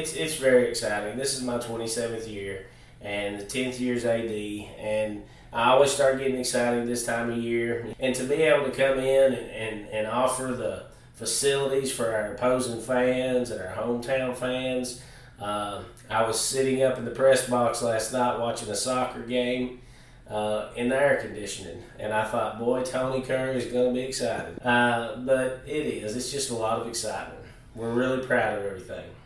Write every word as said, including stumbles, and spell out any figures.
it's it's very exciting. This is my twenty-seventh year, and the tenth year's A D, and I always start getting excited this time of year. And to be able to come in and, and, and offer the facilities for our opposing fans and our hometown fans. Uh, I was sitting up in the press box last night watching a soccer game uh, in the air conditioning, and I thought, boy, Tony Curry is going to be excited. Uh, but it is. It's just a lot of excitement. We're really proud of everything.